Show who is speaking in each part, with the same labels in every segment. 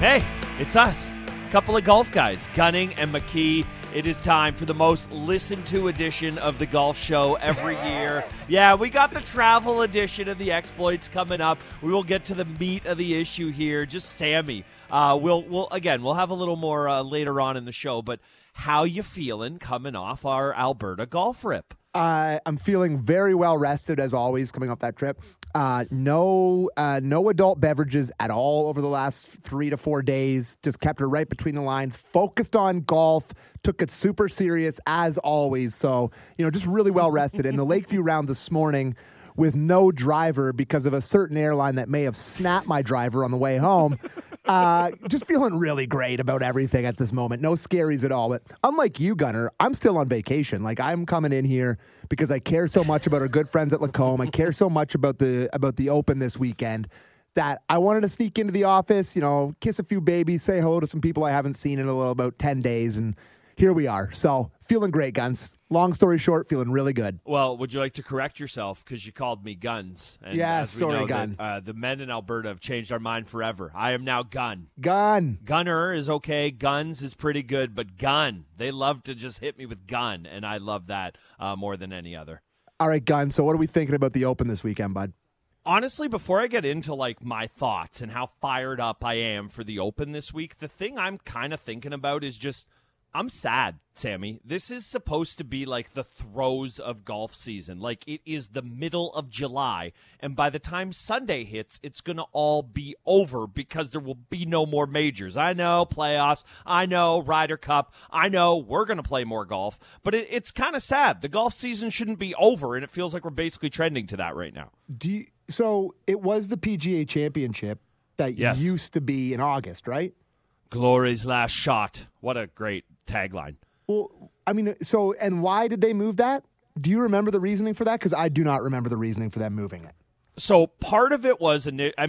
Speaker 1: Hey, it's us. A couple of golf guys, Gunning and McKee. It is time for the most listened to edition of the golf show every year. Yeah, we got the travel edition of the exploits coming up. We will get to the meat of the issue here. Just Sammy. We'll have a little more later on in the show, but how you feeling coming off our Alberta golf trip?
Speaker 2: I'm feeling very well rested, as always, coming off that trip. No adult beverages at all over the last 3 to 4 days. Just kept it right between the lines. Focused on golf. Took it super serious, as always. So, just really well rested. In the Lakeview round this morning, with no driver because of a certain airline that may have snapped my driver on the way home. Just feeling really great about everything at this moment. No scaries at all. But unlike you, Gunner, I'm still on vacation. Like, I'm coming in here because I care so much about our good friends at Lacombe. I care so much about the Open this weekend that I wanted to sneak into the office, kiss a few babies, say hello to some people I haven't seen in about 10 days, and here we are. So, feeling great, Guns. Long story short, feeling really good.
Speaker 1: Well, would you like to correct yourself because you called me Guns? And
Speaker 2: yeah, sorry, Gun.
Speaker 1: The men in Alberta have changed our mind forever. I am now Gun.
Speaker 2: Gun.
Speaker 1: Gunner is okay. Guns is pretty good, but Gun. They love to just hit me with Gun, and I love that more than any other.
Speaker 2: All right, Gun. So what are we thinking about the Open this weekend, bud?
Speaker 1: Honestly, before I get into my thoughts and how fired up I am for the Open this week, the thing I'm kind of thinking about is just I'm sad, Sammy. This is supposed to be like the throes of golf season. Like, it is the middle of July, and by the time Sunday hits, it's going to all be over because there will be no more majors. I know playoffs. I know Ryder Cup. I know we're going to play more golf, but it's kind of sad. The golf season shouldn't be over, and it feels like we're basically trending to that right now.
Speaker 2: So it was the PGA Championship that used to be in August, right?
Speaker 1: Glory's last shot. What a great tagline.
Speaker 2: Well, and why did they move that? Do you remember the reasoning for that? Because I do not remember the reasoning for them moving it.
Speaker 1: So part of it was,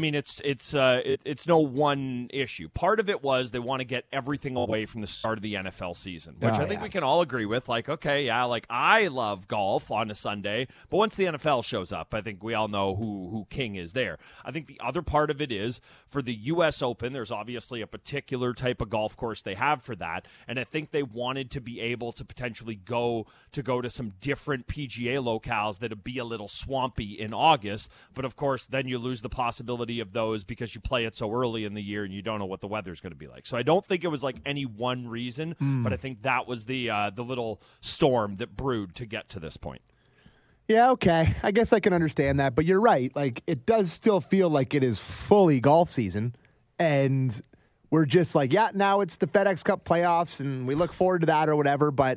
Speaker 1: it's no one issue. Part of it was they want to get everything away from the start of the NFL season, which I think we can all agree with. Like, okay, yeah, like I love golf on a Sunday, but once the NFL shows up, I think we all know who king is there. I think the other part of it is for the U.S. Open, there's obviously a particular type of golf course they have for that, and I think they wanted to be able to potentially go to some different PGA locales that would be a little swampy in August. But, of course, then you lose the possibility of those because you play it so early in the year and you don't know what the weather's going to be like. So I don't think it was like any one reason, but I think that was the little storm that brewed to get to this point.
Speaker 2: Yeah, okay. I guess I can understand that. But you're right. Like, it does still feel like it is fully golf season. And we're just like, yeah, now it's the FedEx Cup playoffs and we look forward to that or whatever. But,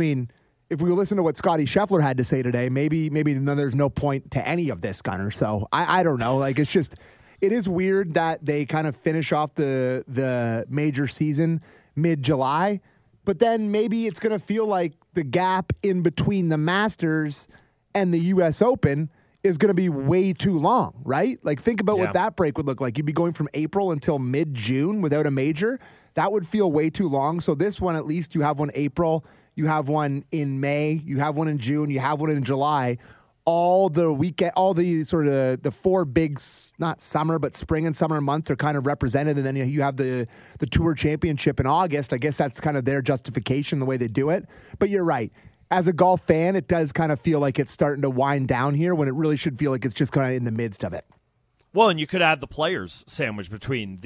Speaker 2: if we listen to what Scotty Scheffler had to say today, maybe there's no point to any of this, Gunner. So I don't know. Like, it is weird that they kind of finish off the major season mid-July, but then maybe it's going to feel like the gap in between the Masters and the U.S. Open is going to be way too long, right? Like, think about what that break would look like. You'd be going from April until mid-June without a major. That would feel way too long. So this one, at least you have one April. You have one in May, you have one in June, you have one in July. All the weekend, all the sort of the four big, not summer, but spring and summer months are kind of represented. And then you have the Tour Championship in August. I guess that's kind of their justification, the way they do it. But you're right. As a golf fan, it does kind of feel like it's starting to wind down here when it really should feel like it's just kind of in the midst of it.
Speaker 1: Well, and you could add the players sandwich between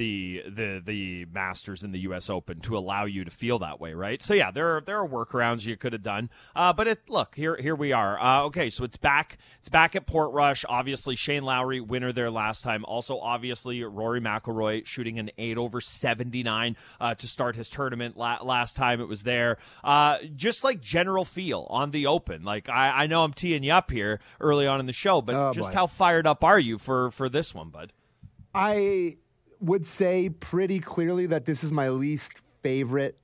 Speaker 1: the Masters and the U.S. Open to allow you to feel that way, right? So yeah, there are workarounds you could have done, but here we are. Okay, so it's back at Portrush. Obviously, Shane Lowry winner there last time. Also, obviously, Rory McIlroy shooting an 8/79 to start his tournament last time it was there. Just like general feel on the Open. Like I know I'm teeing you up here early on in the show, but how fired up are you for this one, bud?
Speaker 2: I would say pretty clearly that this is my least favorite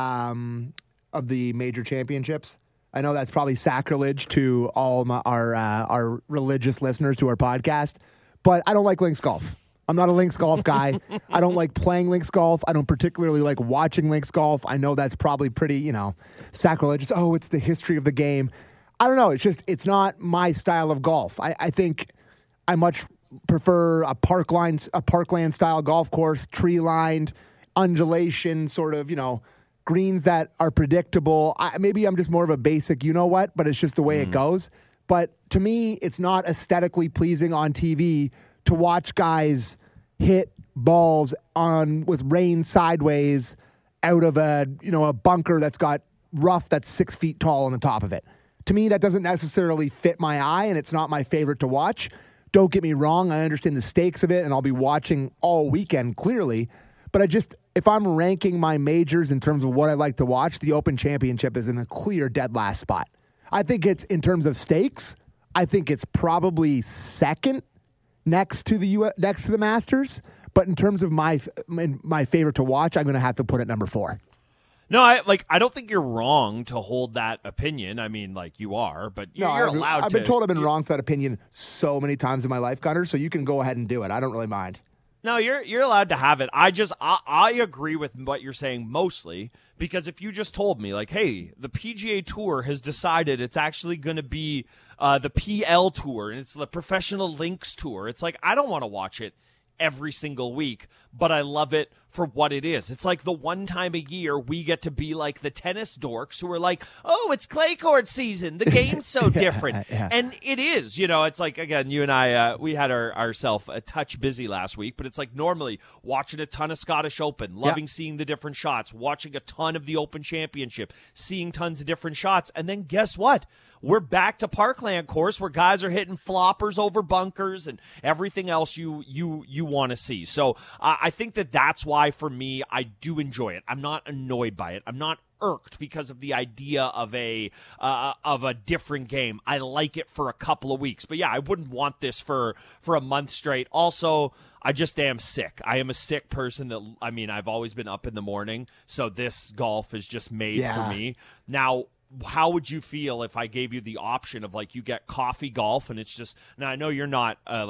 Speaker 2: of the major championships. I know that's probably sacrilege to all our religious listeners to our podcast, but I don't like links golf. I'm not a links golf guy. I don't like playing links golf. I don't particularly like watching links golf. I know that's probably pretty, sacrilegious. Oh, it's the history of the game. I don't know. It's not my style of golf. I think I much prefer a parkland style golf course, tree lined, undulation, sort of, greens that are predictable. Maybe I'm just more of a basic, but it's just the way it goes. But to me, it's not aesthetically pleasing on TV to watch guys hit balls with rain sideways out of a bunker that's got rough that's 6 feet tall on the top of it. To me, that doesn't necessarily fit my eye, and it's not my favorite to watch. Don't get me wrong, I understand the stakes of it, and I'll be watching all weekend, clearly. But if I'm ranking my majors in terms of what I like to watch, the Open Championship is in a clear dead last spot. I think it's, in terms of stakes, I think it's probably second next to the Masters. But in terms of my favorite to watch, I'm going to have to put it number 4.
Speaker 1: No, I don't think you're wrong to hold that opinion. I mean, you are, but you're allowed to.
Speaker 2: I've been told I've been wrong for that opinion so many times in my life, Gunnar, so you can go ahead and do it. I don't really mind.
Speaker 1: No, you're allowed to have it. I agree with what you're saying mostly, because if you just told me, hey, the PGA Tour has decided it's actually going to be the PL Tour, and it's the Professional Links Tour, it's I don't want to watch it every single week, but I love it for what it is. It's the one time a year we get to be the tennis dorks who are oh, it's clay court season. The game's so different.
Speaker 2: Yeah.
Speaker 1: And it is, it's again, you and I, we had ourselves a touch busy last week, but it's normally watching a ton of Scottish Open, loving seeing the different shots, watching a ton of the Open Championship, seeing tons of different shots. And then guess what? We're back to Parkland course where guys are hitting floppers over bunkers and everything else you want to see. So I think that's why, for me, I do enjoy it. I'm not annoyed by it. I'm not irked because of the idea of a different game. I like it for a couple of weeks. But yeah, I wouldn't want this for a month straight. Also, I just am sick. I am a sick person I've always been up in the morning. So this golf is just made for me. Now, how would you feel if I gave you the option of you get coffee golf, and it's just, now I know you're not a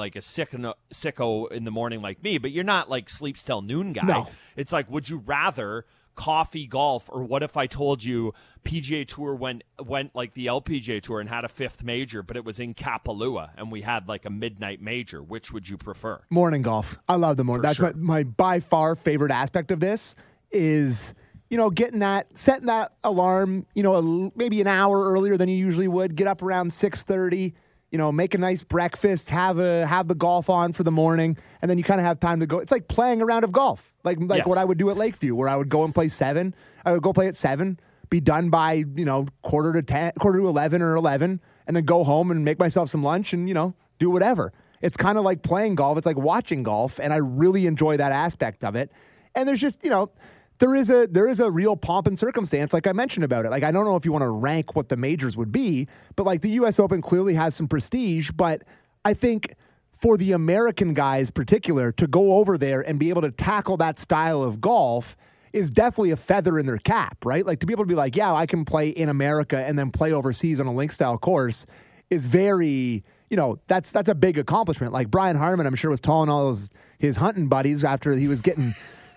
Speaker 1: sicko in the morning like me, but you're not sleeps till noon guy.
Speaker 2: No.
Speaker 1: It's would you rather coffee golf, or what if I told you PGA Tour went like the LPGA Tour and had a 5th major, but it was in Kapalua and we had a midnight major? Which would you prefer?
Speaker 2: Morning golf. I love the morning. That's
Speaker 1: sure.
Speaker 2: my by far favorite aspect of this is setting that alarm, maybe an hour earlier than you usually would. Get up around 6:30, make a nice breakfast, have the golf on for the morning, and then you kind of have time to go. It's like playing a round of golf,
Speaker 1: Yes.
Speaker 2: what I would do at Lakeview, where I would go and play 7. I would go play at 7, be done by quarter to 11 or 11, and then go home and make myself some lunch and do whatever. It's kind of like playing golf. It's like watching golf, and I really enjoy that aspect of it. And there's just There is a real pomp and circumstance, like I mentioned about it. I don't know if you want to rank what the majors would be, but the U.S. Open clearly has some prestige. But I think for the American guys, particular, to go over there and be able to tackle that style of golf is definitely a feather in their cap, right? To be able to be I can play in America and then play overseas on a link style course is very, that's a big accomplishment. Brian Harman, I'm sure, was telling all his hunting buddies after he was getting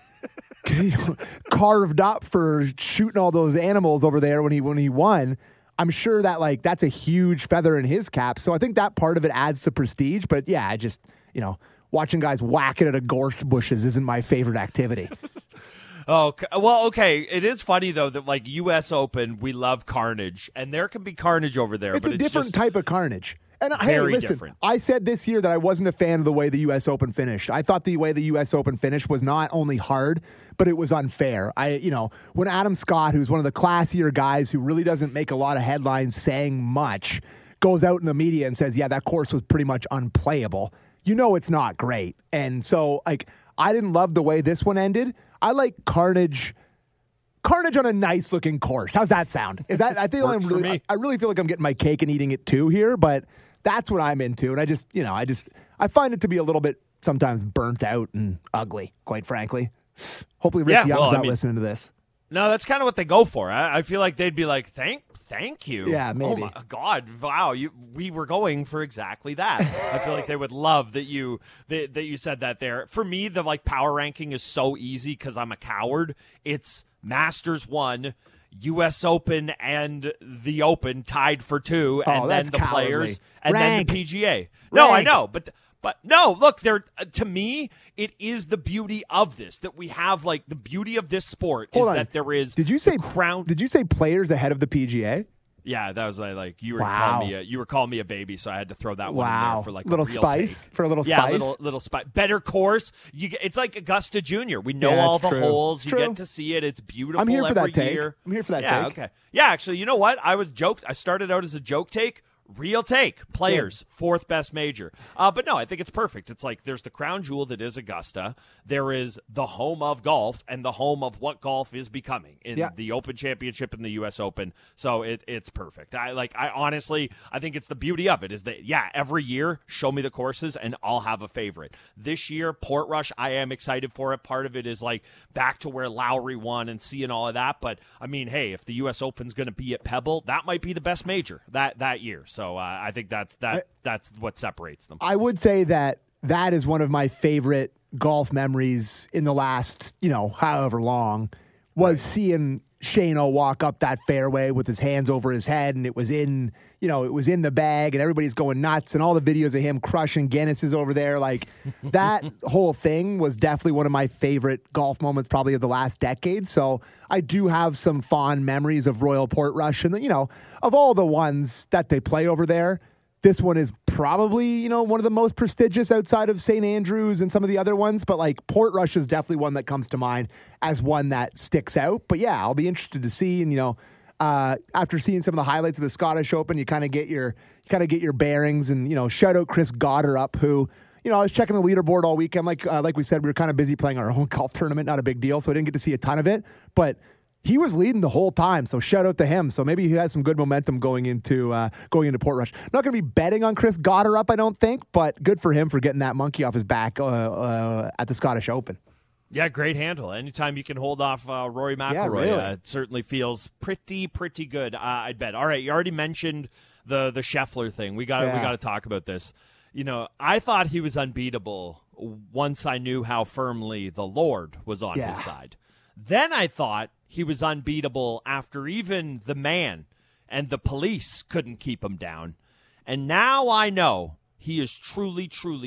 Speaker 2: carved up for shooting all those animals over there when he won. I'm sure that that's a huge feather in his cap. So I think that part of it adds to prestige. But yeah, I just watching guys whack it at a gorse bushes isn't my favorite activity.
Speaker 1: Oh, well, okay. It is funny, though, that U.S. Open, we love carnage, and there can be carnage over there.
Speaker 2: It's a different type of carnage. And
Speaker 1: Very
Speaker 2: hey, listen, different. I said this year that I wasn't a fan of the way the U.S. Open finished. I thought the way the U.S. Open finished was not only hard, but it was unfair. When Adam Scott, who's one of the classier guys who really doesn't make a lot of headlines saying much, goes out in the media and says, yeah, that course was pretty much unplayable, it's not great. And so, I didn't love the way this one ended. I like carnage on a nice looking course. How's that sound? Is that, I really feel like I'm getting my cake and eating it too here, but that's what I'm into. And I find it to be a little bit sometimes burnt out and ugly, quite frankly. Hopefully Rick Young's not listening to this.
Speaker 1: No, that's kind of what they go for. I feel like they'd be like, thank you.
Speaker 2: Yeah, maybe.
Speaker 1: Oh my God! Wow, we were going for exactly that. I feel like they would love that you said that there. For me, the power ranking is so easy because I'm a coward. It's Masters 1, U.S. Open, and the Open tied for 2, and then the
Speaker 2: cowardly.
Speaker 1: Players, and
Speaker 2: Rank.
Speaker 1: then the PGA.
Speaker 2: Rank.
Speaker 1: No, I know, but But no, look, to me, it is the beauty of this, that we have, like, the beauty of this sport that there is.
Speaker 2: Did you say crown? Did you say players ahead of the PGA?
Speaker 1: Yeah, that was like you were calling me a baby, so I had to throw that one in there for like
Speaker 2: little
Speaker 1: a real
Speaker 2: spice
Speaker 1: take.
Speaker 2: for a little spice.
Speaker 1: Yeah, little spice. Better course. It's like Augusta Junior. We know all the holes. You get to see it. It's beautiful.
Speaker 2: I'm here for
Speaker 1: every
Speaker 2: that take.
Speaker 1: year.
Speaker 2: I'm here for that
Speaker 1: take. Okay. Yeah, actually, you know what? I started out as a joke take. Real take. Players, fourth best major. But no, I think it's perfect. It's like there's the crown jewel that is Augusta. There is the home of golf and the home of what golf is becoming in the Open Championship and the U.S. Open. So it's perfect. I honestly think it's the beauty of it is that, every year, show me the courses and I'll have a favorite. This year, Portrush, I am excited for it. Part of it is like back to where Lowry won and seeing all of that. But, I mean, hey, if the U.S. Open's going to be at Pebble, that might be the best major that year. So I think that's what separates them.
Speaker 2: I would say that is one of my favorite golf memories in the last, however long, was seeing Shane-O walk up that fairway with his hands over his head, and it was in the bag, and everybody's going nuts, and all the videos of him crushing Guinnesses over there. Like, that whole thing was definitely one of my favorite golf moments probably of the last decade. So I do have some fond memories of Royal Portrush, and, of all the ones that they play over there, this one is probably, one of the most prestigious outside of St. Andrews and some of the other ones. But, like, Portrush is definitely one that comes to mind as one that sticks out. But, yeah, I'll be interested to see. And, after seeing some of the highlights of the Scottish Open, you kind of get your bearings. And, shout out Chris Gotterup, who, I was checking the leaderboard all weekend. Like we said, we were kind of busy playing our own golf tournament. Not a big deal, so I didn't get to see a ton of it. But he was leading the whole time, so shout out to him. So maybe he has some good momentum going into Portrush. Not going to be betting on Chris Gotterup, I don't think, but good for him for getting that monkey off his back at the Scottish Open.
Speaker 1: Yeah, great handle. Anytime you can hold off Rory McIlroy, it certainly feels pretty good. I'd bet. All right, you already mentioned the Scheffler thing. We got to talk about this. I thought he was unbeatable once I knew how firmly the Lord was on his side. Then I thought he was unbeatable after even the man and the police couldn't keep him down. And now I know he is truly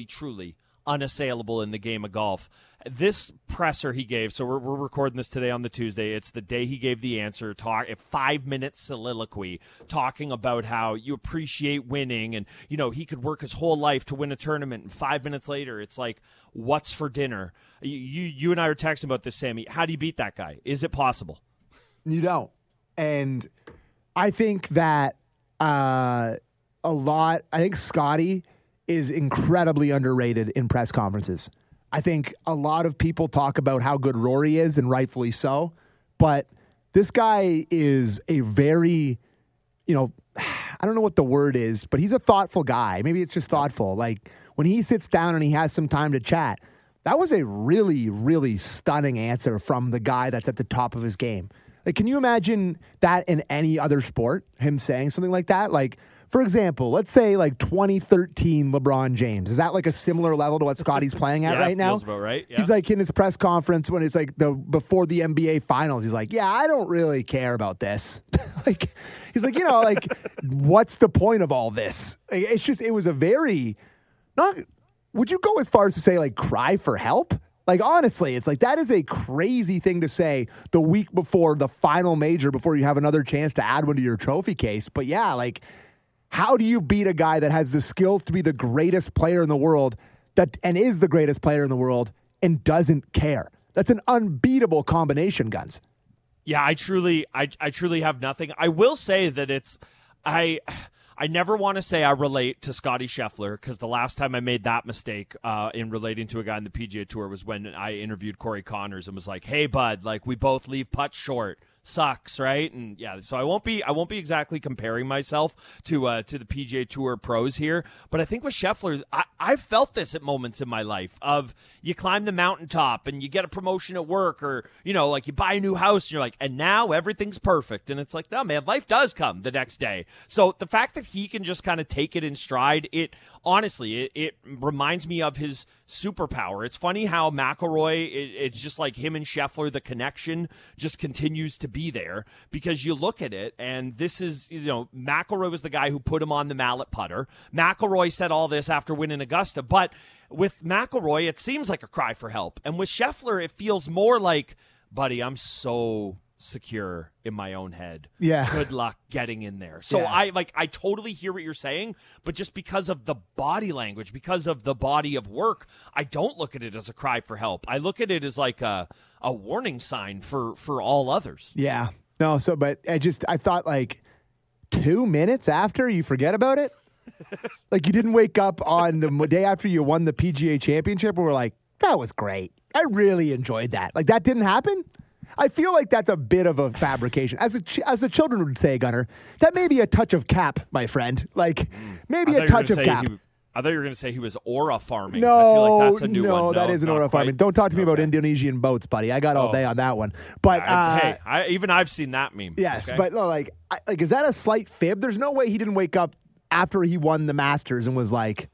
Speaker 1: unassailable in the game of golf. This presser he gave, so we're recording this today on the Tuesday. It's the day he gave the answer, a 5-minute soliloquy talking about how you appreciate winning and, he could work his whole life to win a tournament. And 5 minutes later, it's like, what's for dinner? You and I were texting about this, Sammy. How do you beat that guy? Is it possible?
Speaker 2: You don't. And I think that I think Scotty is incredibly underrated in press conferences. I think a lot of people talk about how good Rory is, and rightfully so. But this guy is a very, I don't know what the word is, but he's a thoughtful guy. Maybe it's just thoughtful. Like, when he sits down and he has some time to chat, that was a really, really stunning answer from the guy that's at the top of his game. Like, can you imagine that in any other sport, him saying something like that? Like, for example, let's say like 2013 LeBron James. Is that like a similar level to what Scotty's playing at right now?
Speaker 1: Feels about right. Yeah.
Speaker 2: He's like in his press conference when it's like before the NBA finals. He's like, yeah, I don't really care about this. He's like, what's the point of all this? It's just, it was a very, would you go as far as to say like cry for help? Like, honestly, it's like that is a crazy thing to say the week before the final major, before you have another chance to add one to your trophy case. But yeah, like, how do you beat a guy that has the skills to be the greatest player in the world and is the greatest player in the world and doesn't care? That's an unbeatable combination, Guns.
Speaker 1: Yeah, I truly have nothing. I will say that I never want to say I relate to Scotty Scheffler, because the last time I made that mistake in relating to a guy in the PGA Tour was when I interviewed Corey Connors and was like, hey, bud, like, we both leave putts short. Sucks, right? And yeah, so I won't be exactly comparing myself to the PGA Tour pros here, but I think with Scheffler, I've felt this at moments in my life of you climb the mountaintop and you get a promotion at work, or like you buy a new house and you're like, and now everything's perfect, and it's like, no man, life does come the next day. So the fact that he can just kind of take it in stride, it honestly it reminds me of his superpower. It's funny how McIlroy, it's just like him and Scheffler, the connection just continues to be there, because you look at it, and this is, McIlroy was the guy who put him on the mallet putter. McIlroy said all this after winning Augusta, but with McIlroy, it seems like a cry for help. And with Scheffler, it feels more like, buddy, I'm so secure in my own head.
Speaker 2: Yeah.
Speaker 1: Good luck getting in there. So I totally hear what you're saying, but just because of the body language, because of the body of work, I don't look at it as a cry for help. I look at it as like a warning sign for all others.
Speaker 2: Yeah. No, but I thought like 2 minutes after you forget about it. Like you didn't wake up on the day after you won the PGA Championship and were like, that was great. I really enjoyed that. Like that didn't happen? I feel like that's a bit of a fabrication. As the children would say, Gunnar, that may be a touch of cap, my friend. Like, maybe a touch of cap.
Speaker 1: I thought you were going to say he was aura farming.
Speaker 2: No,
Speaker 1: I feel like that's a new one.
Speaker 2: No, that isn't aura farming. Don't talk to me about Indonesian boats, buddy. I got all day on that one. But
Speaker 1: hey, I've seen that meme.
Speaker 2: Yes,
Speaker 1: okay?
Speaker 2: but no, like is that a slight fib? There's no way he didn't wake up after he won the Masters and was like,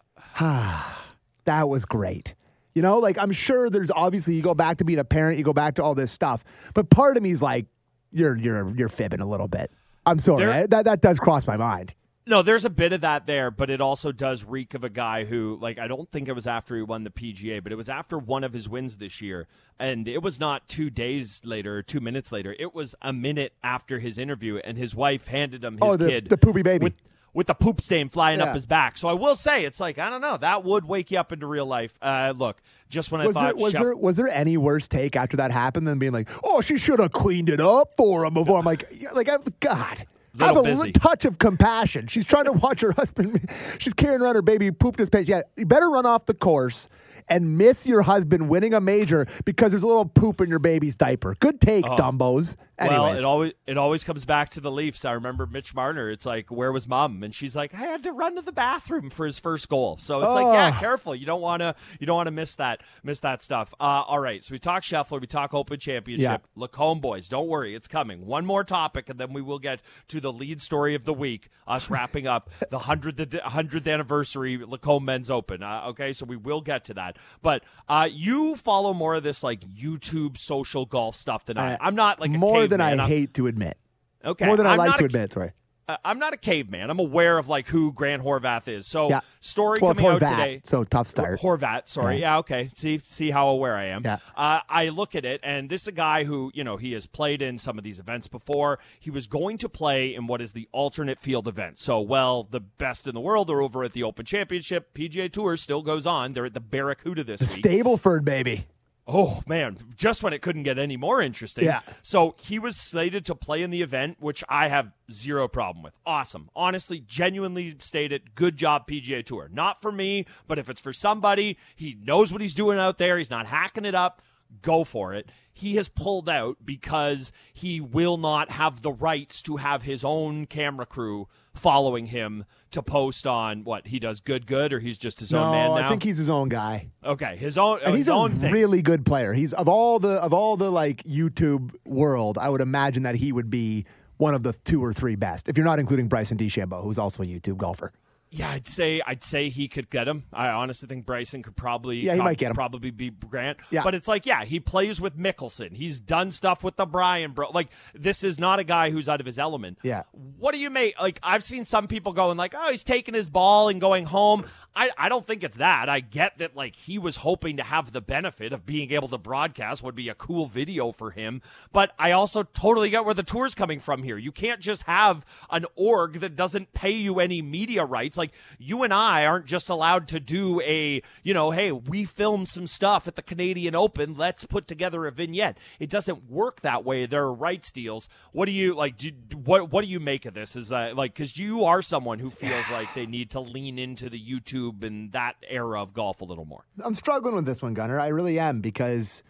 Speaker 2: that was great. Like I'm sure there's obviously you go back to being a parent, you go back to all this stuff, but part of me is like, you're fibbing a little bit. I'm sorry, that does cross my mind.
Speaker 1: No, there's a bit of that there, but it also does reek of a guy who, like, I don't think it was after he won the PGA, but it was after one of his wins this year, and it was not 2 days later or 2 minutes later. It was a minute after his interview, and his wife handed him his kid,
Speaker 2: the poopy baby.
Speaker 1: With the poop stain flying up his back. So I will say, it's like, I don't know, that would wake you up into real life. Look, just when
Speaker 2: was there any worse take after that happened than being like, oh, she should have cleaned it up for him before? I'm like, God. Have a touch of compassion. She's trying to watch her husband. She's carrying around her baby, pooped his pants. Yeah, you better run off the course and miss your husband winning a major because there's a little poop in your baby's diaper. Good take, Dumbos. Anyways.
Speaker 1: Well, it always comes back to the Leafs. I remember Mitch Marner. It's like, where was Mom? And she's like, I had to run to the bathroom for his first goal. So it's like, yeah, careful. You don't want to miss that stuff. All right. So we talk Scheffler, we talk Open Championship.
Speaker 2: Yeah.
Speaker 1: Lacombe boys, don't worry, it's coming. One more topic, and then we will get to the lead story of the week. Us wrapping up the 100th anniversary Lacombe Men's Open. Okay, so we will get to that. But you follow more of this like YouTube social golf stuff than I'm not like
Speaker 2: more than I hate to admit.
Speaker 1: Okay,
Speaker 2: more than I like to admit. Sorry.
Speaker 1: I'm not a caveman. I'm aware of like who Grant Horvath is. So story coming out today.
Speaker 2: So tough start.
Speaker 1: Horvat, sorry. Yeah, okay. See how aware I am.
Speaker 2: Yeah.
Speaker 1: I look at it, and this is a guy who, he has played in some of these events before. He was going to play in what is the alternate field event. So, the best in the world are over at the Open Championship. PGA Tour still goes on. They're at the Barracuda this week.
Speaker 2: Stableford, baby.
Speaker 1: Oh, man, just when it couldn't get any more interesting.
Speaker 2: Yeah.
Speaker 1: So he was slated to play in the event, which I have zero problem with. Awesome. Honestly, genuinely stated, good job, PGA Tour. Not for me, but if it's for somebody, he knows what he's doing out there. He's not hacking it up. Go for it. He has pulled out because he will not have the rights to have his own camera crew following him to post on what he does. Good, or he's just his own man now.
Speaker 2: I think he's his own guy.
Speaker 1: Okay, his own,
Speaker 2: and he's
Speaker 1: his own
Speaker 2: a
Speaker 1: thing.
Speaker 2: Really good player. He's of all the like YouTube world. I would imagine that he would be one of the 2 or 3 best, if you're not including Bryson DeChambeau, who's also a YouTube golfer.
Speaker 1: Yeah, I'd say he could get him. I honestly think Bryson could probably
Speaker 2: he might get him.
Speaker 1: Probably beat Grant.
Speaker 2: Yeah.
Speaker 1: But it's like, he plays with Mickelson. He's done stuff with the Bryan bro. Like, this is not a guy who's out of his element.
Speaker 2: Yeah.
Speaker 1: What do you make? Like, I've seen some people going like, oh, he's taking his ball and going home. I don't think it's that. I get that, like, he was hoping to have the benefit of being able to broadcast, would be a cool video for him. But I also totally get where the tour's coming from here. You can't just have an org that doesn't pay you any media rights. Like, you and I aren't just allowed to do a, hey, we filmed some stuff at the Canadian Open. Let's put together a vignette. It doesn't work that way. There are rights deals. What do you like? What do you make of this? Is that like, because you are someone who feels like they need to lean into the YouTube and that era of golf a little more.
Speaker 2: I'm struggling with this one, Gunnar. I really am, because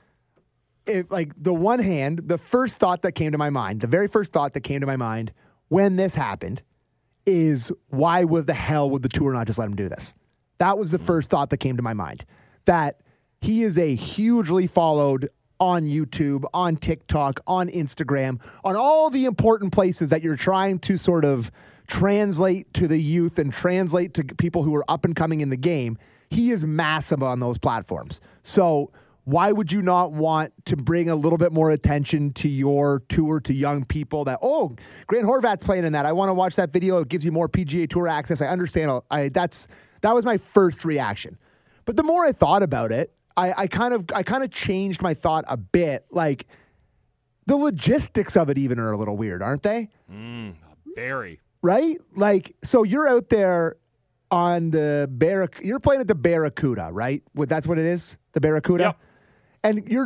Speaker 2: the one hand, the first thought that came to my mind, the very first thought that came to my mind when this happened is, why the hell would the tour not just let him do this? That was the first thought that came to my mind. That he is a hugely followed on YouTube, on TikTok, on Instagram, on all the important places that you're trying to sort of translate to the youth and translate to people who are up and coming in the game. he is massive on those platforms. So why would you not want to bring a little bit more attention to your tour to young people that, oh, Grant Horvat's playing in that. I want to watch that video. It gives you more PGA Tour access. I understand. That was my first reaction. But the more I thought about it, I kind of changed my thought a bit. Like, the logistics of it even are a little weird, aren't they?
Speaker 1: Very.
Speaker 2: Right? Like, so you're out there on you're playing at the Barracuda, right? That's what it is? The Barracuda?
Speaker 1: Yep.
Speaker 2: And you're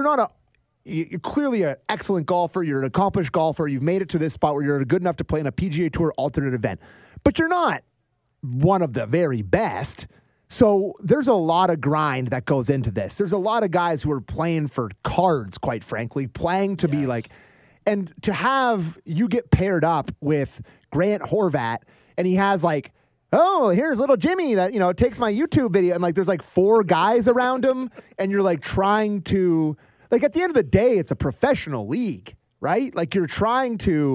Speaker 2: clearly an excellent golfer. You're an accomplished golfer. You've made it to this spot where you're good enough to play in a PGA Tour alternate event. But you're not one of the very best. So there's a lot of grind that goes into this. There's a lot of guys who are playing for cards, quite frankly, playing to be like, and to have you get paired up with Grant Horvat, and he has like, oh, here's little Jimmy that, takes my YouTube video. And like, there's like 4 guys around him, and you're like trying to, like, at the end of the day, it's a professional league, right? Like, you're trying to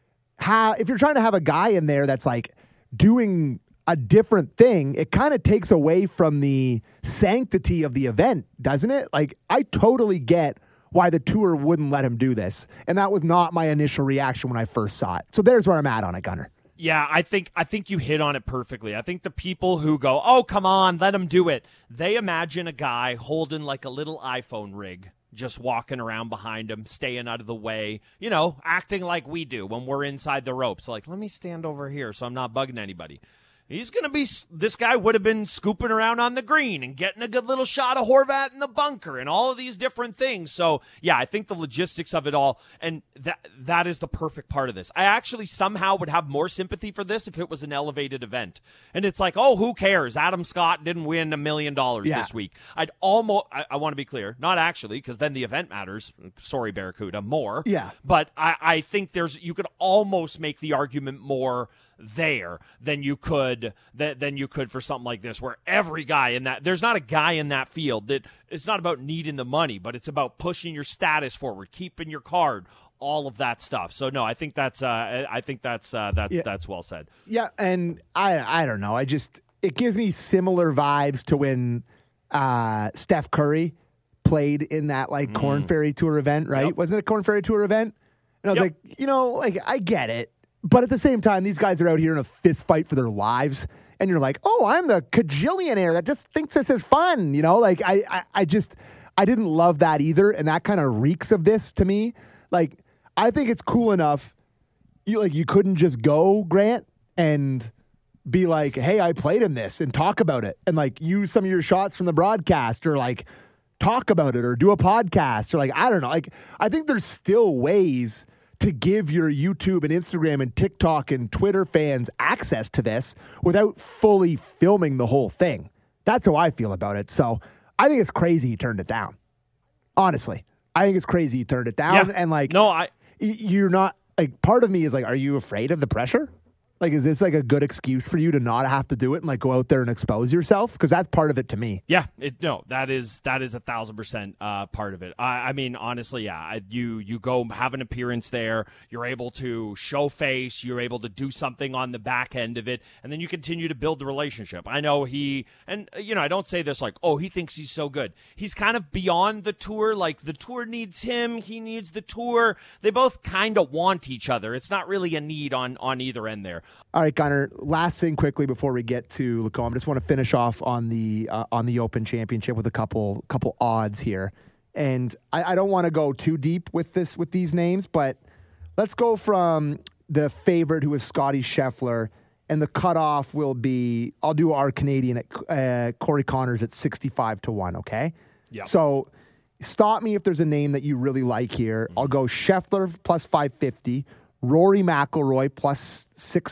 Speaker 2: if you're trying to have a guy in there that's like doing a different thing, it kind of takes away from the sanctity of the event, doesn't it? Like, I totally get why the tour wouldn't let him do this. And that was not my initial reaction when I first saw it. So there's where I'm at on it, Gunnar.
Speaker 1: Yeah, I think you hit on it perfectly. I think the people who go, oh, come on, let him do it, they imagine a guy holding like a little iPhone rig, just walking around behind him, staying out of the way, acting like we do when we're inside the ropes. Like, let me stand over here so I'm not bugging anybody. This guy would have been scooping around on the green and getting a good little shot of Horvat in the bunker and all of these different things. So, yeah, I think the logistics of it all, and that is the perfect part of this. I actually somehow would have more sympathy for this if it was an elevated event. And it's like, oh, who cares? Adam Scott didn't win $1 million this week. I want to be clear, not actually, because then the event matters. Sorry, Barracuda, more.
Speaker 2: Yeah.
Speaker 1: But I think you could almost make the argument more there than you could for something like this, where every guy in that, there's not a guy in that field that, it's not about needing the money, but it's about pushing your status forward, keeping your card, all of that stuff. So no, I think that's well said.
Speaker 2: Yeah, and I don't know. It gives me similar vibes to when Steph Curry played in that like Korn Ferry Tour event, right?
Speaker 1: Yep.
Speaker 2: Wasn't it a Korn Ferry Tour event? And I was like, I get it. But at the same time, these guys are out here in a fist fight for their lives. And you're like, oh, I'm the cajillionaire that just thinks this is fun. I didn't love that either. And that kind of reeks of this to me. Like, I think it's cool enough. You couldn't just go, Grant, and be like, hey, I played in this and talk about it. And like use some of your shots from the broadcast, or like talk about it, or do a podcast, or like, I don't know. Like, I think there's still ways to give your YouTube and Instagram and TikTok and Twitter fans access to this without fully filming the whole thing. That's how I feel about it. So I think it's crazy he turned it down. Honestly, I think it's crazy he turned it down.
Speaker 1: Yeah.
Speaker 2: And like,
Speaker 1: no,
Speaker 2: you're not, like, part of me is like, are you afraid of the pressure? Like, is this like a good excuse for you to not have to do it and like go out there and expose yourself? Because that's part of it to me.
Speaker 1: Yeah, that is 1,000% part of it. I mean, honestly, yeah, you go have an appearance there, you're able to show face, you're able to do something on the back end of it, and then you continue to build the relationship. I know I don't say this like, oh, he thinks he's so good. He's kind of beyond the tour. Like, the tour needs him, he needs the tour. They both kind of want each other. It's not really a need on either end there.
Speaker 2: All right, Gunnar, last thing quickly before we get to Lacombe. I just want to finish off on the Open Championship with a couple odds here. And I don't want to go too deep with these names, but let's go from the favorite, who is Scotty Scheffler, and the cutoff will be, I'll do our Canadian at Corey Connors at 65-1, okay?
Speaker 1: Yeah.
Speaker 2: So stop me if there's a name that you really like here. I'll go Scheffler plus 550, Rory McIlroy plus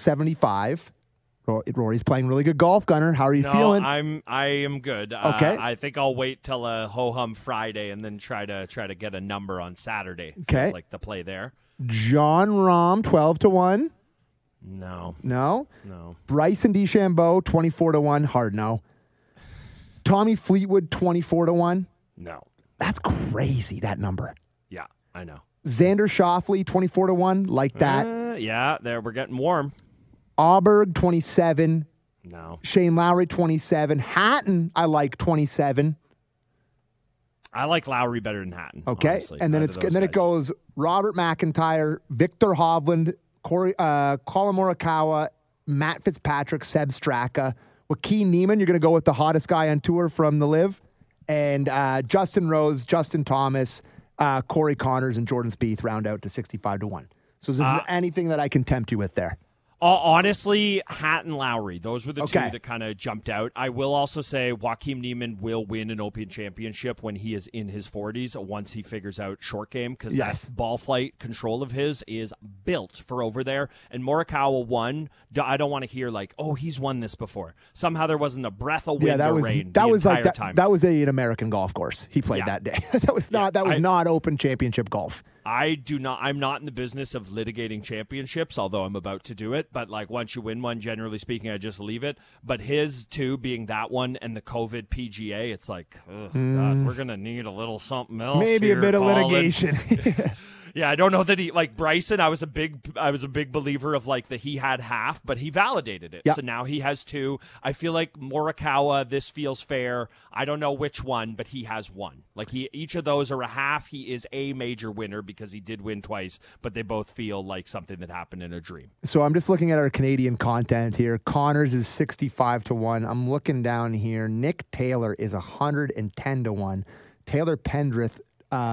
Speaker 2: 675. Rory's playing really good golf, Gunnar. How are you feeling?
Speaker 1: I am good.
Speaker 2: Okay.
Speaker 1: I think I'll wait till a ho-hum Friday and then try to get a number on Saturday.
Speaker 2: Okay.
Speaker 1: Feels like the play there.
Speaker 2: John Rahm 12-1.
Speaker 1: No.
Speaker 2: Bryson DeChambeau 24-1. Hard no. Tommy Fleetwood 24-1.
Speaker 1: No.
Speaker 2: That's crazy, that number.
Speaker 1: Yeah, I know.
Speaker 2: Xander Schauffele 24-1. Like that.
Speaker 1: Yeah, there we're getting warm.
Speaker 2: Auberg 27.
Speaker 1: No.
Speaker 2: Shane Lowry, 27. Hatton, I like 27.
Speaker 1: I like Lowry better than Hatton.
Speaker 2: Okay,
Speaker 1: honestly,
Speaker 2: and then it goes Robert McIntyre, Victor Hovland, Colin Morikawa, Matt Fitzpatrick, Seb Straka, Joaquin Niemann. You're going to go with the hottest guy on tour from the Live, and Justin Rose, Justin Thomas, Corey Connors, and Jordan Spieth round out to 65-1. So is there anything that I can tempt you with there?
Speaker 1: Honestly, Hatton, Lowry. Those were the two
Speaker 2: Okay.
Speaker 1: that kind of jumped out. I will also say Joaquin Niemann will win an Open Championship when he is in his 40s once he figures out short game, because that ball flight control of his is built for over there. And Morikawa won. I don't want to hear like, oh, he's won this before. Somehow there wasn't a breath of wind or rain the entire time.
Speaker 2: That was an American golf course he played that day. That was not Open Championship golf.
Speaker 1: I'm not in the business of litigating championships, although I'm about to do it. But like once you win one, generally speaking, I just leave it. But his too, being that one and the COVID PGA, it's like, God, we're going to need a little something else.
Speaker 2: Maybe
Speaker 1: here,
Speaker 2: a bit
Speaker 1: Colin.
Speaker 2: of litigation.
Speaker 1: Yeah, I don't know that he like Bryson. I was a big believer of like that he had half, but he validated it.
Speaker 2: Yep.
Speaker 1: So now he has two. I feel like Morikawa, this feels fair. I don't know which one, but he has one. Like each of those are a half. He is a major winner because he did win twice, but they both feel like something that happened in a dream.
Speaker 2: So I'm just looking at our Canadian content here. Connors is 65-1. I'm looking down here. Nick Taylor is 110-1. Taylor Pendrith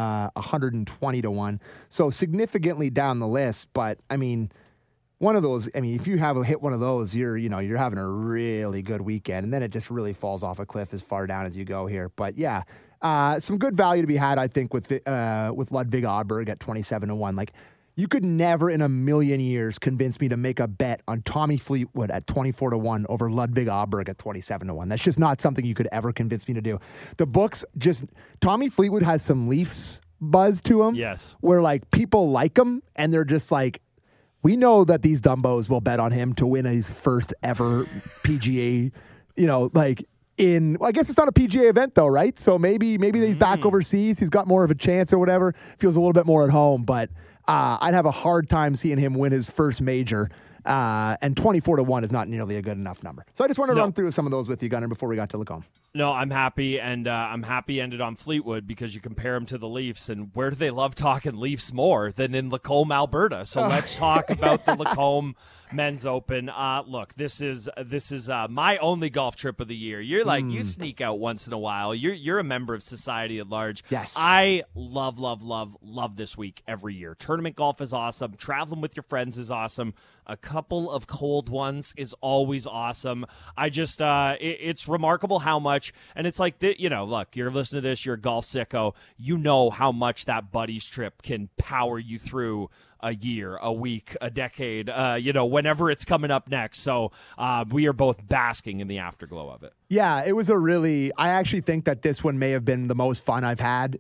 Speaker 2: 120-1. So significantly down the list, but I mean, one of those, I mean, if you have hit one of those, you're having a really good weekend, and then it just really falls off a cliff as far down as you go here. But yeah, some good value to be had, I think, with Ludwig Aberg at 27-1. Like, you could never in a million years convince me to make a bet on Tommy Fleetwood at 24-1 over Ludwig Aberg at 27-1. That's just not something you could ever convince me to do. The books Tommy Fleetwood has some Leafs buzz to him.
Speaker 1: Yes.
Speaker 2: Where like people like him and they're just like, we know that these dumbos will bet on him to win his first ever PGA, I guess it's not a PGA event though, right? So maybe he's back overseas. He's got more of a chance or whatever. Feels a little bit more at home, but I'd have a hard time seeing him win his first major. And 24-1 is not nearly a good enough number. So I just want to run through some of those with you, Gunnar, before we got to Lacombe.
Speaker 1: No, I'm happy, and I'm happy ended on Fleetwood because you compare him to the Leafs, and where do they love talking Leafs more than in Lacombe, Alberta? So let's talk about the Lacombe Men's Open. Look, this is my only golf trip of the year. You're like you sneak out once in a while. You're a member of society at large.
Speaker 2: Yes,
Speaker 1: I love this week every year. Tournament golf is awesome. Traveling with your friends is awesome. A couple of cold ones is always awesome. I just it's remarkable how much, and it's like look, you're listening to this, you're a golf sicko. You know how much that buddies trip can power you through a year, a week, a decade, whenever it's coming up next. So we are both basking in the afterglow of it.
Speaker 2: Yeah, it was I actually think that this one may have been the most fun I've had.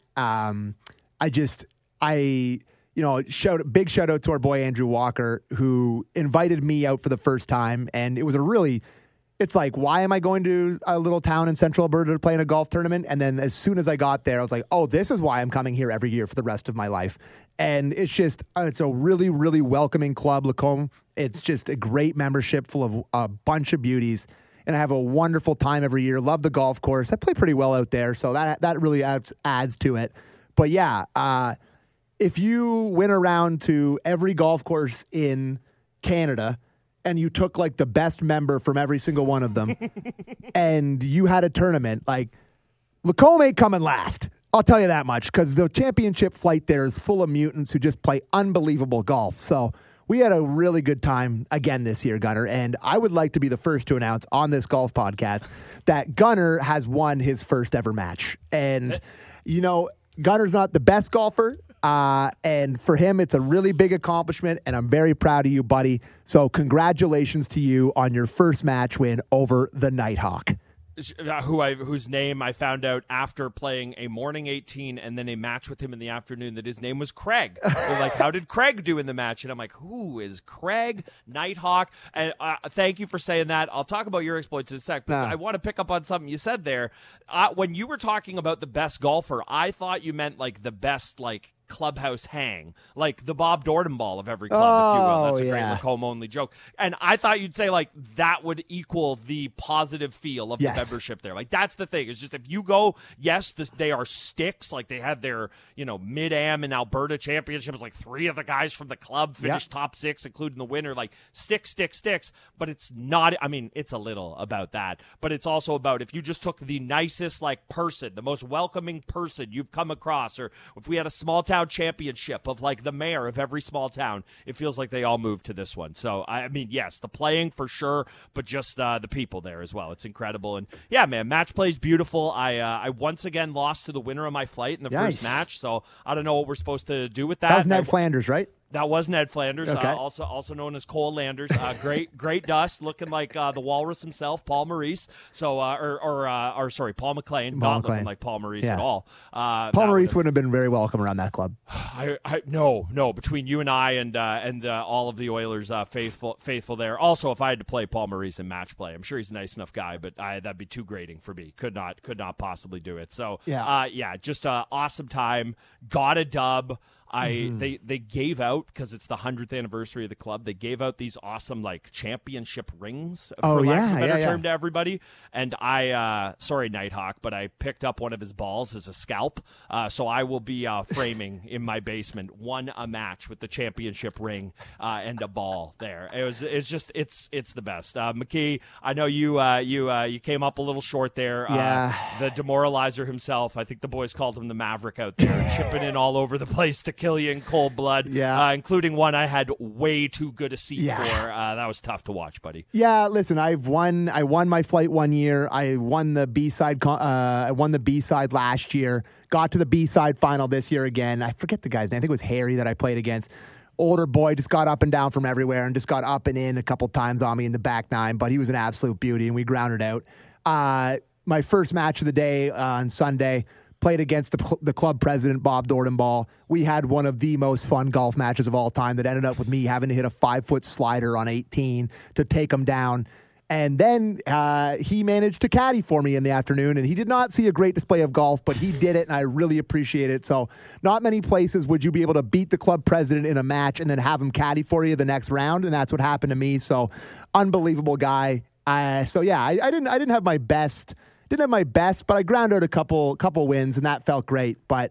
Speaker 2: Big shout out to our boy Andrew Walker, who invited me out for the first time. And it was it's like, why am I going to a little town in central Alberta to play in a golf tournament? And then as soon as I got there, I was like, oh, this is why I'm coming here every year for the rest of my life. And it's a really, really welcoming club, Lacombe. It's just a great membership full of a bunch of beauties. And I have a wonderful time every year. Love the golf course. I play pretty well out there, so that really adds to it. But yeah, if you went around to every golf course in Canada and you took like the best member from every single one of them and you had a tournament, like Lacombe ain't coming last. I'll tell you that much, because the championship flight there is full of mutants who just play unbelievable golf. So we had a really good time again this year, Gunnar, and I would like to be the first to announce on this golf podcast that Gunnar has won his first ever match. And, Gunnar's not the best golfer, and for him, it's a really big accomplishment, and I'm very proud of you, buddy. So congratulations to you on your first match win over the Nighthawk.
Speaker 1: Whose name I found out after playing a morning 18 and then a match with him in the afternoon, that his name was Craig. They're like, how did Craig do in the match? And I'm like, who is Craig Nighthawk? And thank you for saying that. I'll talk about your exploits in a sec, but I want to pick up on something you said there. When you were talking about the best golfer, I thought you meant like the best, like clubhouse hang, like the Bob Dorton ball of every club, if you will. That's a great Lacombe only joke. And I thought you'd say like that would equal the positive feel of the membership there. Like that's the thing. It's just if you go, yes, they are sticks. Like they had their, Mid-Am and Alberta championships. Like 3 of the guys from the club finished top 6, including the winner. Like sticks. But it's not. I mean, it's a little about that, but it's also about if you just took the nicest like person, the most welcoming person you've come across, or if we had a small town championship of like the mayor of every small town, it feels like they all moved to this one. So I mean, yes, the playing for sure, but just the people there as well. It's incredible. And yeah, man, match play's beautiful. I once again lost to the winner of my flight in the first match, so I don't know what we're supposed to do with that.
Speaker 2: That was Ned Flanders, right?
Speaker 1: That was Ned Flanders,
Speaker 2: okay.
Speaker 1: also known as Cole Landers. Great dust, looking like the walrus himself, Paul Maurice. So, Paul McLean, looking like Paul Maurice at all.
Speaker 2: Paul Maurice wouldn't have been very welcome around that club.
Speaker 1: No. Between you and I and all of the Oilers faithful there. Also, if I had to play Paul Maurice in match play, I'm sure he's a nice enough guy, but that'd be too grating for me. Could not possibly do it. So, just an awesome time. Got a dub. They gave out, because it's the 100th anniversary of the club, they gave out these awesome like championship rings for lack of a better term to everybody. And sorry Nighthawk, but I picked up one of his balls as a scalp, so I will be framing in my basement a match with the championship ring and a ball there. It's the best. McKee, I know you came up a little short there. The demoralizer himself, I think the boys called him the Maverick out there, chipping in all over the place to kill you in cold blood, including one I had way too good a seat for. That was tough to watch, buddy.
Speaker 2: Yeah, listen, I won my flight one year. I won the B-side. I won the B-side last year. Got to the B-side final this year again. I forget the guy's name. I think it was Harry that I played against. Older boy, just got up and down from everywhere and just got up and in a couple times on me in the back nine, but he was an absolute beauty, and we grounded out. My first match of the day on Sunday, played against the club president, Bob Dordenball. We had one of the most fun golf matches of all time that ended up with me having to hit a 5-foot slider on 18 to take him down. And then he managed to caddy for me in the afternoon, and he did not see a great display of golf, but he did it, and I really appreciate it. So not many places would you be able to beat the club president in a match and then have him caddy for you the next round, and that's what happened to me. So unbelievable guy. I didn't have my best. Didn't have my best, but I ground out a couple wins, and that felt great. But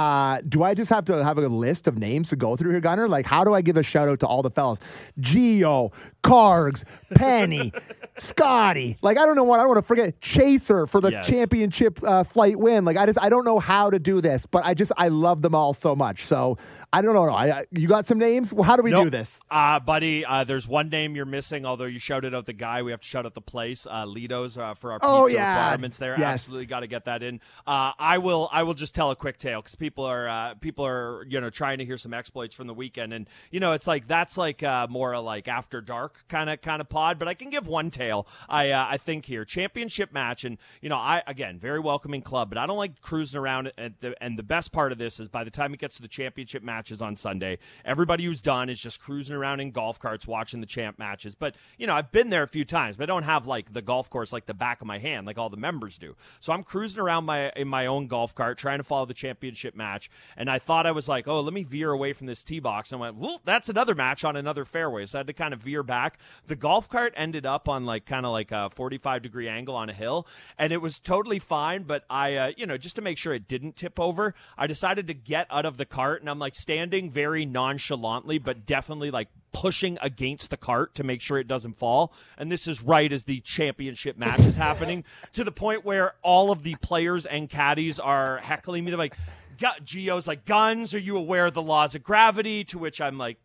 Speaker 2: do I just have to have a list of names to go through here, Gunner? Like, how do I give a shout-out to all the fellas? Gio, Cargs, Penny, Scotty. Like, I don't know what. I don't want to forget Chaser for the championship flight win. Like, I don't know how to do this, but I love them all so much. So I don't know. You got some names? Well, how do we do this?
Speaker 1: Buddy, there's one name you're missing, although you shouted out the guy. We have to shout out the place, Lido's, for our pizza requirements there. Yes. Absolutely got to get that in. I will just tell a quick tale, because people are trying to hear some exploits from the weekend. And, it's like that's like more like after dark kind of pod. But I can give one tale, I think here. Championship match. And, again, very welcoming club, but I don't like cruising around. And the best part of this is by the time it gets to the championship match, matches on Sunday. Everybody who's done is just cruising around in golf carts watching the champ matches. But, I've been there a few times, but I don't have, like, the golf course like the back of my hand like all the members do. So I'm cruising around in my own golf cart trying to follow the championship match, and I thought I was like, oh, let me veer away from this tee box. And I went, well, that's another match on another fairway. So I had to kind of veer back. The golf cart ended up on, like, kind of like a 45-degree angle on a hill, and it was totally fine, but I, just to make sure it didn't tip over, I decided to get out of the cart, and I'm, like, standing very nonchalantly, but definitely, like, pushing against the cart to make sure it doesn't fall. And this is right as the championship match is happening, to the point where all of the players and caddies are heckling me. They're like, Gio's like, Guns, are you aware of the laws of gravity? To which I'm like,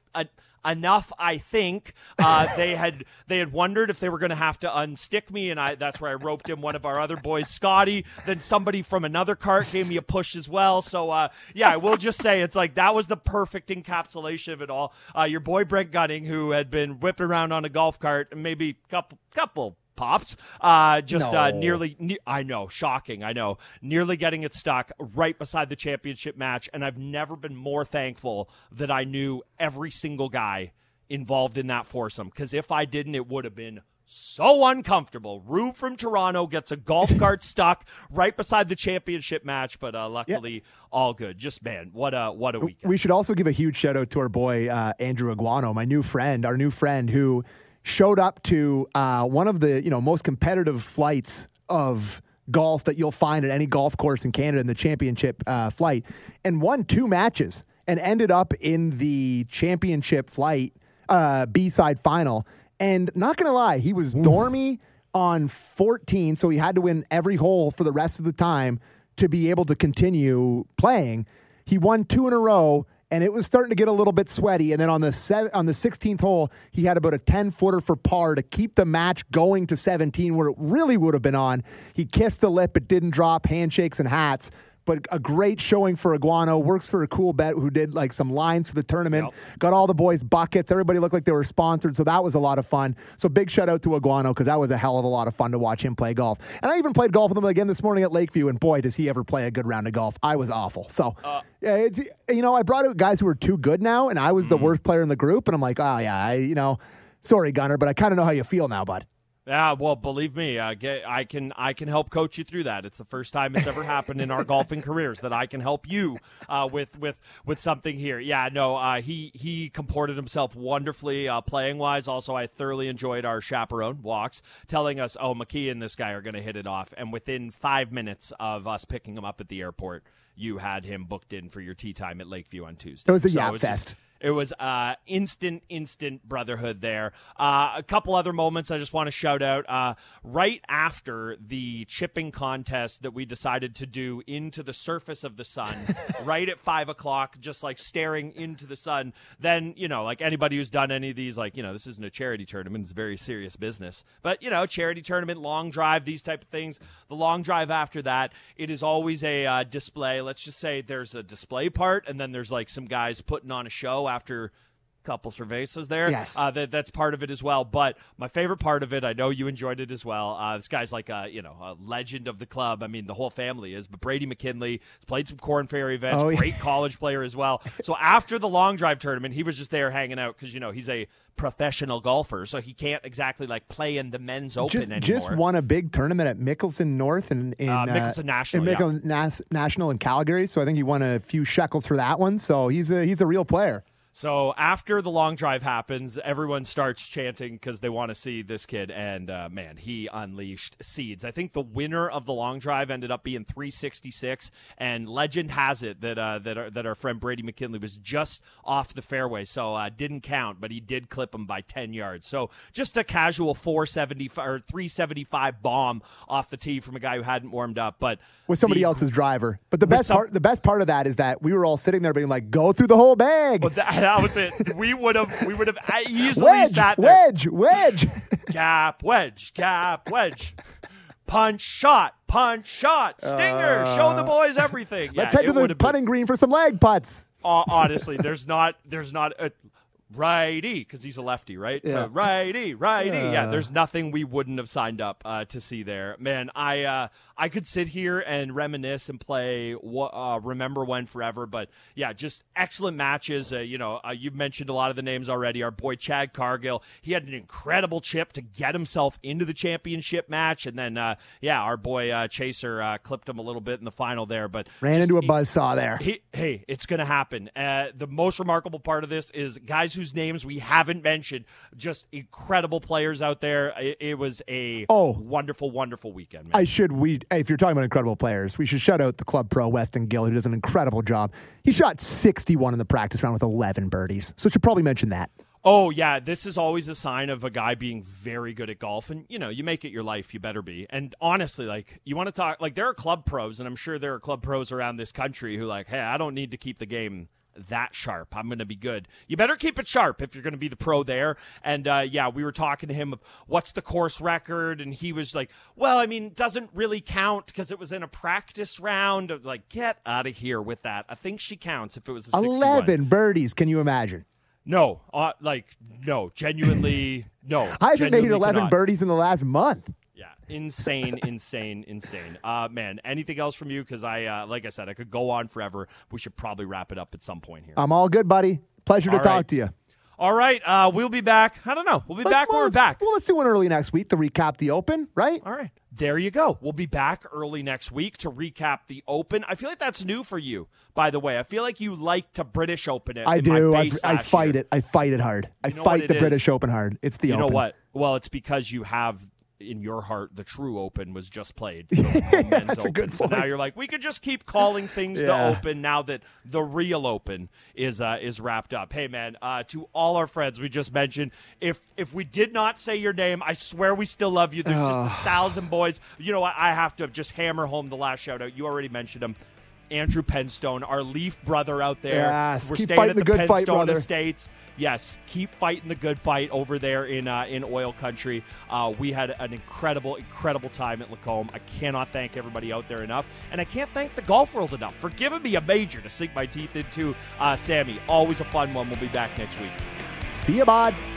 Speaker 1: enough, I think. They had wondered if they were going to have to unstick me, and that's where I roped in one of our other boys, Scotty. Then somebody from another cart gave me a push as well. So, I will just say it's like that was the perfect encapsulation of it all. Your boy Brent Gunning, who had been whipping around on a golf cart, and maybe couple pops, nearly, I know, shocking, I know, nearly getting it stuck right beside the championship match, and I've never been more thankful that I knew every single guy involved in that foursome, because if I didn't, it would have been so uncomfortable. Rube from Toronto gets a golf cart stuck right beside the championship match, but luckily all good. Just, man, what a weekend.
Speaker 2: We should also give a huge shout out to our boy Andrew Aguano, our new friend who showed up to one of the most competitive flights of golf that you'll find at any golf course in Canada, in the championship flight, and won 2 matches and ended up in the championship flight B-side final. And not going to lie, he was dormy on 14, so he had to win every hole for the rest of the time to be able to continue playing. He won 2 in a row, and it was starting to get a little bit sweaty. And then on the 16th hole, he had about a 10-footer for par to keep the match going to 17, where it really would have been on. He kissed the lip, it didn't drop, handshakes and hats. But a great showing for Aguano. Works for a Cool Bet who did like some lines for the tournament. Yep. Got all the boys buckets. Everybody looked like they were sponsored, so that was a lot of fun. So big shout out to Aguano, because that was a hell of a lot of fun to watch him play golf. And I even played golf with him again this morning at Lakeview, and boy, does he ever play a good round of golf. I was awful. So, I brought out guys who are too good now, and I was the worst player in the group, and I'm like, oh yeah, sorry, Gunner, but I kind of know how you feel now, bud.
Speaker 1: Yeah, well, believe me, I can help coach you through that. It's the first time it's ever happened in our golfing careers that I can help you with something here. Yeah, no, he comported himself wonderfully playing wise. Also, I thoroughly enjoyed our chaperone walks, telling us, McKee and this guy are going to hit it off. And within 5 minutes of us picking him up at the airport, you had him booked in for your tee time at Lakeview on Tuesday.
Speaker 2: It was a yap fest.
Speaker 1: It was instant brotherhood there. A couple other moments I just want to shout out. Right after the chipping contest that we decided to do into the surface of the sun, right at 5 o'clock, just like staring into the sun. Then, like anybody who's done any of these, this isn't a charity tournament. It's very serious business. But, charity tournament, long drive, these type of things. The long drive after that, it is always a display. Let's just say there's a display part, and then there's like some guys putting on a show after a couple cervezas there.
Speaker 2: Yes.
Speaker 1: That's part of it as well. But my favorite part of it, I know you enjoyed it as well. This guy's like a legend of the club. I mean, the whole family is. But Brady McKinley has played some Corn Ferry events. Great college player as well. So after the long drive tournament, he was just there hanging out because, he's a professional golfer, so he can't exactly like play in the men's open anymore. Just
Speaker 2: won a big tournament at Mickelson North in
Speaker 1: Mickelson National,
Speaker 2: National in Calgary. So I think he won a few shekels for that one. So he's a real player.
Speaker 1: So after the long drive happens, everyone starts chanting because they want to see this kid, and man, he unleashed seeds. I think the winner of the long drive ended up being 366, and legend has it that our friend Brady McKinley was just off the fairway, so didn't count, but he did clip him by 10 yards. So just a casual 475 or 375 bomb off the tee from a guy who hadn't warmed up, but
Speaker 2: with somebody else's driver. But the best part of that is that we were all sitting there being like, "Go through the whole bag."
Speaker 1: Well, that was it. We would have easily sat there.
Speaker 2: Wedge.
Speaker 1: Cap, wedge. Punch, shot, stinger. Show the boys everything.
Speaker 2: Let's head to the putting green for some lag putts.
Speaker 1: Honestly, there's not a righty, because he's a lefty, right?
Speaker 2: Yeah.
Speaker 1: So righty. Yeah, there's nothing we wouldn't have signed up to see there. Man, I could sit here and reminisce and play Remember When forever, but yeah, just excellent matches. You've mentioned a lot of the names already. Our boy Chad Cargill, he had an incredible chip to get himself into the championship match, and then our boy Chaser clipped him a little bit in the final there, but
Speaker 2: ran into a buzzsaw there.
Speaker 1: Hey, it's going to happen. The most remarkable part of this is guys whose names we haven't mentioned, just incredible players out there. It was a wonderful, wonderful weekend, man.
Speaker 2: If you're talking about incredible players, we should shout out the club pro, Weston Gill, who does an incredible job. He shot 61 in the practice round with 11 birdies, so should probably mention that.
Speaker 1: Oh, yeah, this is always a sign of a guy being very good at golf. And, you make it your life, you better be. And honestly, you want to talk, there are club pros, and I'm sure there are club pros around this country who hey, I don't need to keep the game that sharp. I'm going to be good. You better keep it sharp if you're going to be the pro there. And we were talking to him of what's the course record, and he was like, well, I mean, doesn't really count because it was in a practice round. Get out of here with that. I think she counts if it was a 61.
Speaker 2: 11 birdies. Can you imagine?
Speaker 1: No, no, genuinely, no.
Speaker 2: I haven't made 11 birdies in the last month.
Speaker 1: Yeah, insane. Man, anything else from you? Because like I said, I could go on forever. We should probably wrap it up at some point here.
Speaker 2: I'm all good, buddy. Pleasure to talk to you.
Speaker 1: All right, we'll be back. I don't know. We'll be back when we're back.
Speaker 2: Well, let's do one early next week to recap the Open, right?
Speaker 1: All right. There you go. We'll be back early next week to recap the Open. I feel like that's new for you, by the way. I feel like you like to British Open it.
Speaker 2: I do. I fight it. I fight it hard. I fight the British Open hard. It's the Open.
Speaker 1: You know what? Well, it's because you have in your heart the true Open was just played. Men's
Speaker 2: that's
Speaker 1: Open.
Speaker 2: a good point.
Speaker 1: So now you're like, we could just keep calling things the Open now that the real Open is wrapped up. Hey, man, to all our friends we just mentioned, if we did not say your name, I swear we still love you. There's just 1,000 boys. You know what? I have to just hammer home the last shout-out. You already mentioned him. Andrew Penstone, our Leaf brother out there.
Speaker 2: Yes,
Speaker 1: we're
Speaker 2: keep
Speaker 1: staying
Speaker 2: fighting
Speaker 1: at
Speaker 2: the good
Speaker 1: Penstone
Speaker 2: fight, brother.
Speaker 1: Estates. Yes, keep fighting the good fight over there in oil country. We had an incredible time at Lacombe. I cannot thank everybody out there enough, and I can't thank the golf world enough for giving me a major to sink my teeth into. Sammy, always a fun one. We'll be back next week.
Speaker 2: See you, bud.